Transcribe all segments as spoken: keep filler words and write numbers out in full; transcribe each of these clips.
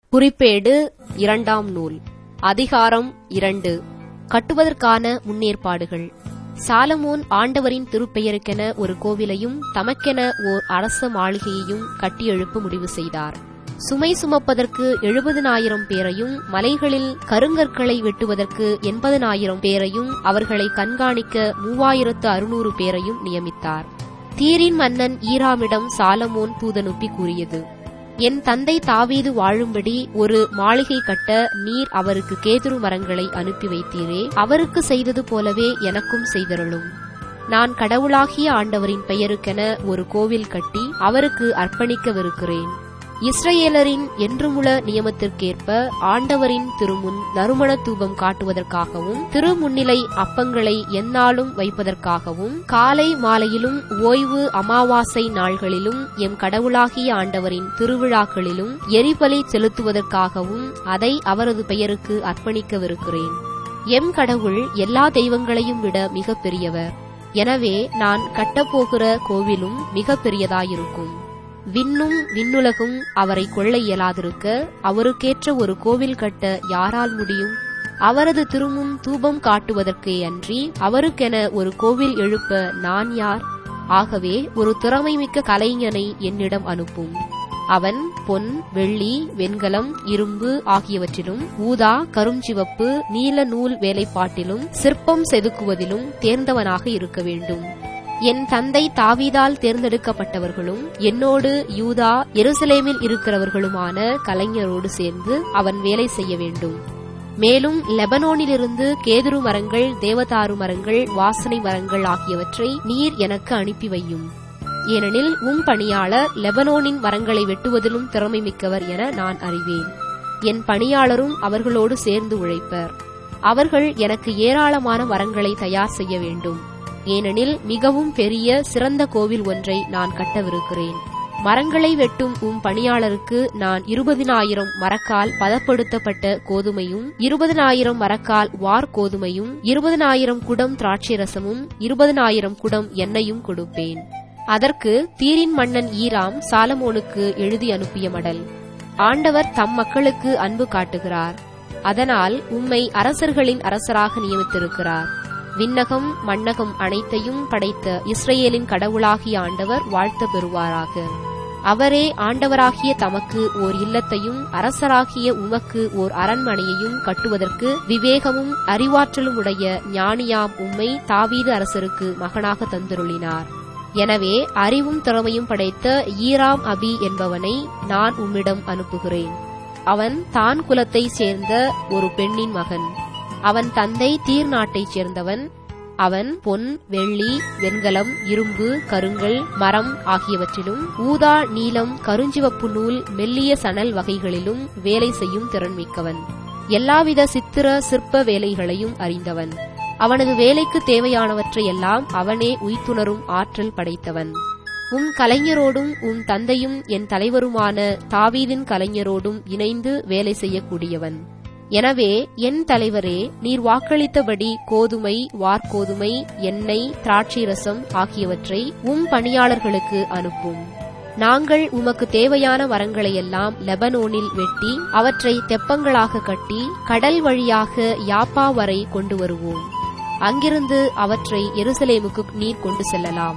குறிப்பேடு இரண்டாம் நூல் அதிகாரம் இரண்டு. கட்டுவதற்கான முன்னேற்பாடுகள். சாலமோன் ஆண்டவரின் திருப்பெயருக்கென ஒரு கோவிலையும் தமக்கென ஓர் அரச மாளிகையையும் கட்டியெழுப்ப முடிவு செய்தார். சுமை சுமப்பதற்கு எழுபதினாயிரம் பேரையும், மலைகளில் கருங்கற்களை வெட்டுவதற்கு எண்பதினாயிரம் பேரையும், அவர்களை கண்காணிக்க மூவாயிரத்து அறுநூறு பேரையும் நியமித்தார். தீரின் மன்னன் ஈராமிடம் சாலமோன் தூதனுப்பி கூறியது: என் தந்தை தாவீது வாழும்படி ஒரு மாளிகை கட்ட நீர் அவருக்கு கேதுரு மரங்களை அனுப்பி வைத்தீரே, அவருக்கு செய்தது போலவே எனக்கும் செய்தருளும். நான் கடவுளாகிய ஆண்டவரின் பெயருக்கென ஒரு கோவில் கட்டி அவருக்கு அர்ப்பணிக்கவிருக்கிறேன். இஸ்ரவேலரின் என்றுமுள்ள நியமத்திற்கேற்ப ஆண்டவரின் திருமுன் நறுமண தூபம் காட்டுவதற்காகவும், திருமுன்னிலை அப்பங்களை எந்நாளும் வைப்பதற்காகவும், காலை மாலையிலும் ஓய்வு அமாவாசை நாள்களிலும் எம் கடவுளாகிய ஆண்டவரின் திருவிழாக்களிலும் எரிபலி செலுத்துவதற்காகவும் அதை அவரது பெயருக்கு அர்ப்பணிக்கவிருக்கிறேன். எம் கடவுள் எல்லா தெய்வங்களையும் விட மிக பெரியவர். எனவே நான் கட்டப்போகிற கோவிலும் மிக பெரியதாயிருக்கும். விண்ணும் விண்ணுலகும் அவரை கொள்ள இயலாதிருக்க அவருக்கேற்ற ஒரு கோவில் கட்ட யாரால் முடியும்? அவரது திருமுன் தூபம் காட்டுவதற்கே அன்றி அவருக்கென ஒரு கோவில் எழுப்ப நான் யார்? ஆகவே ஒரு திறமைமிக்க கலைஞனை என்னிடம் அனுப்பும். அவன் பொன், வெள்ளி, வெண்கலம், இரும்பு ஆகியவற்றிலும், ஊதா, கருஞ்சிவப்பு, நீல நூல் வேலைப்பாட்டிலும், சிற்பம் செதுக்குவதிலும் தேர்ந்தவனாக இருக்க வேண்டும். என் தந்தை தாவீதால் தேர்ந்தெடுக்கப்பட்டவர்களும் என்னோடு யூதா எருசலேமில் இருக்கிறவர்களுமான கலைஞரோடு சேர்ந்து அவன் வேலை செய்ய வேண்டும். மேலும் லெபனோனிலிருந்து கேதுரு மரங்கள், தேவதாரு மரங்கள், வாசனை மரங்கள் ஆகியவற்றை நீர் எனக்கு அனுப்பி வையும். ஏனெனில் உம் பணியாளர் லெபனோனின் மரங்களை வெட்டுவதிலும் திறமை மிக்கவர் என நான் அறிவேன். என் பணியாளரும் அவர்களோடு சேர்ந்து உழைப்பர். அவர்கள் எனக்கு ஏராளமான மரங்களை தயார் செய்ய வேண்டும். ஏனெனில் மிகவும் பெரிய சிறந்த கோவில் ஒன்றை நான் கட்டவிருக்கிறேன். மரங்களை வெட்டும் உம் பணியாளருக்கு நான் இருபதினாயிரம் மரக்கால் பதப்படுத்தப்பட்ட கோதுமையும், இருபதினாயிரம் மரக்கால் வார் கோதுமையும், இருபதினாயிரம் குடம் திராட்சை ரசமும், இருபதினாயிரம் குடம் எண்ணெயும் கொடுப்பேன். அதற்கு தீரின் மன்னன் ஈராம் சாலமோனுக்கு எழுதி அனுப்பிய மடல்: ஆண்டவர் தம் மக்களுக்கு அன்பு காட்டுகிறார். அதனால் உம்மை அரசர்களின் அரசராக நியமித்திருக்கிறார். விண்ணகம் மண்ணகம் அனைத்தையும் படைத்த இஸ்ரவேலின் கடவுளாகிய ஆண்டவர் வாழ்த்த பெறுவாராக. அவரே ஆண்டவராகிய தமக்கு ஓர் இல்லத்தையும் அரசராகிய உமக்கு ஓர் அரண்மனையையும் கட்டுவதற்கு விவேகமும் அறிவாற்றலும் உடைய ஞானியாம் உம்மை தாவீது அரசருக்கு மகனாக தந்தருளினார். எனவே அறிவும் திறமையும் படைத்த ஈராம் அபி என்பவனை நான் உம்மிடம் அனுப்புகிறேன். அவன் தான் குலத்தைச் சேர்ந்த ஒரு பெண்ணின் மகன். அவன் தந்தை தீர் நாட்டைச் சேர்ந்தவன். அவன் பொன், வெள்ளி, வெண்கலம், இரும்பு, கருங்கல், மரம் ஆகியவற்றிலும், ஊதா, நீலம், கருஞ்சிவப்பு நூல், மெல்லிய சணல் வகைகளிலும் வேலை செய்யும் திறன்மிக்கவன். எல்லாவித சித்திர சிற்ப வேலைகளையும் அறிந்தவன். அவனது வேலைக்கு தேவையானவற்றை எல்லாம் அவனே உய்த்துணரும் ஆற்றல் படைத்தவன். உம் கலைஞரோடும் உம் தந்தையும் என் தலைவருமான தாவீதின் கலைஞரோடும் இணைந்து வேலை செய்யக்கூடியவன். எனவே என் தலைவரே, நீர் வாக்களித்தபடி கோதுமை, வார்கோதுமை, எண்ணெய், திராட்சை ரசம் ஆகியவற்றை உம் பணியாளர்களுக்கு அனுப்பும். நாங்கள் உமக்கு தேவையான மரங்களையெல்லாம் லெபனோனில் வெட்டி அவற்றை தெப்பங்களாக கட்டி கடல் வழியாக யாப்பா வரை கொண்டு வருவோம். அங்கிருந்து அவற்றை எருசலேமுக்கு நீர் கொண்டு செல்லலாம்.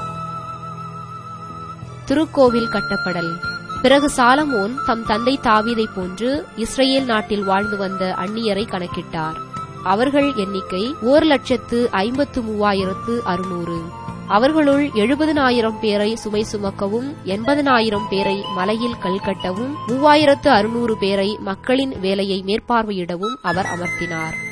திருக்கோவில் கட்டப்படல். பிறகு சாலமோன் தம் தந்தை தாவீதைப் போன்று இஸ்ரவேல் நாட்டில் வாழ்ந்து வந்த அந்நியரை கணக்கிட்டார். அவர்கள் எண்ணிக்கை ஓர் லட்சத்து ஐம்பத்து மூவாயிரத்து அறுநூறு. அவர்களுள் எழுபதினாயிரம் பேரை சுமை சுமக்கவும், எண்பதினாயிரம் பேரை மலையில் கல் கட்டவும், மூவாயிரத்து அறுநூறு பேரை மக்களின் வேலையை மேற்பார்வையிடவும் அவர் அமர்த்தினார்.